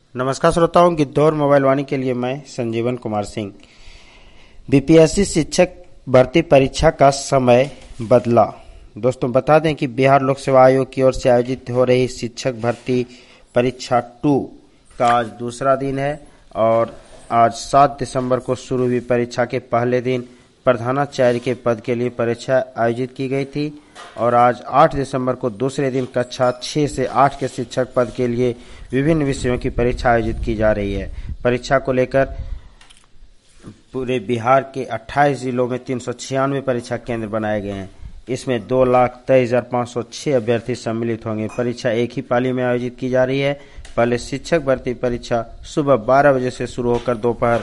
नमस्कार श्रोताओं, गिद्धौर मोबाइल वाणी के लिए मैं संजीवन कुमार सिंह। बीपीएससी शिक्षक भर्ती परीक्षा का समय बदला। दोस्तों बता दें कि बिहार लोक सेवा आयोग की ओर से आयोजित हो रही शिक्षक भर्ती परीक्षा 2 का आज दूसरा दिन है और आज 7 दिसंबर को शुरू हुई परीक्षा के पहले दिन प्रधानाचार्य के पद के लिए परीक्षा आयोजित की गई थी और आज 8 दिसंबर को दूसरे दिन कक्षा 6 से 8 के शिक्षक पद के लिए विभिन्न विषयों की परीक्षा आयोजित की जा रही है। परीक्षा को लेकर पूरे बिहार के 28 जिलों में 396 परीक्षा केंद्र बनाए गए हैं। इसमें 2,23,506 अभ्यर्थी सम्मिलित होंगे। परीक्षा एक ही पाली में आयोजित की जा रही है। पहले शिक्षक भर्ती परीक्षा सुबह 12 बजे से शुरू होकर दोपहर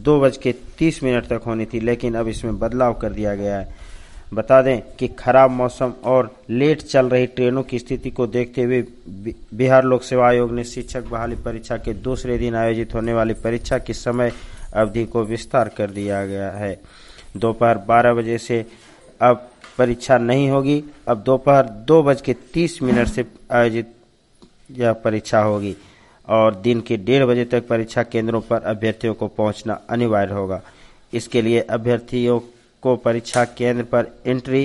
2:30 तक होनी थी, लेकिन अब इसमें बदलाव कर दिया गया है। बता दें कि खराब मौसम और लेट चल रही ट्रेनों की स्थिति को देखते हुए बिहार लोक सेवा आयोग ने शिक्षक बहाली परीक्षा के दूसरे दिन आयोजित होने वाली परीक्षा की समय अवधि को विस्तार कर दिया गया है। दोपहर 12 बजे से अब परीक्षा नहीं होगी। अब दोपहर 2:30 से आयोजित यह परीक्षा होगी और दिन के 1:30 बजे तक परीक्षा केंद्रों पर अभ्यर्थियों को पहुंचना अनिवार्य होगा। इसके लिए अभ्यर्थियों को परीक्षा केंद्र पर एंट्री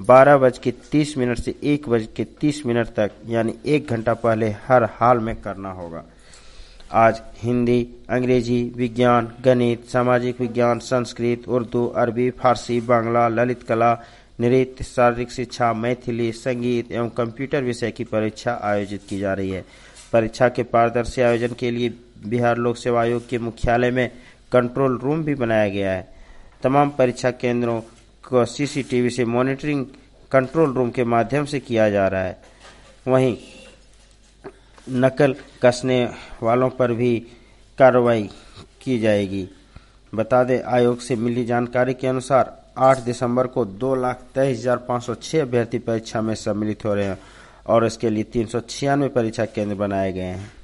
12:30 से 1:30 तक यानी 1 घंटा पहले हर हाल में करना होगा। आज हिंदी, अंग्रेजी, विज्ञान, गणित, सामाजिक विज्ञान, संस्कृत, उर्दू, अरबी, फारसी, बांग्ला, ललित कला, नृत्य, शारीरिक शिक्षा, मैथिली, संगीत एवं कंप्यूटर विषय की परीक्षा आयोजित की जा रही है। परीक्षा के पारदर्शी आयोजन के लिए बिहार लोक सेवा आयोग के मुख्यालय में कंट्रोल रूम भी बनाया गया है। तमाम परीक्षा केंद्रों को सीसीटीवी से मॉनिटरिंग कंट्रोल रूम के माध्यम से किया जा रहा है। वहीं नकल कसने वालों पर भी कार्रवाई की जाएगी। बता दें, आयोग से मिली जानकारी के अनुसार 8 दिसंबर को 2,23,506 अभ्यर्थी परीक्षा में सम्मिलित हो रहे हैं और इसके लिए 396 परीक्षा केंद्र बनाए गए हैं।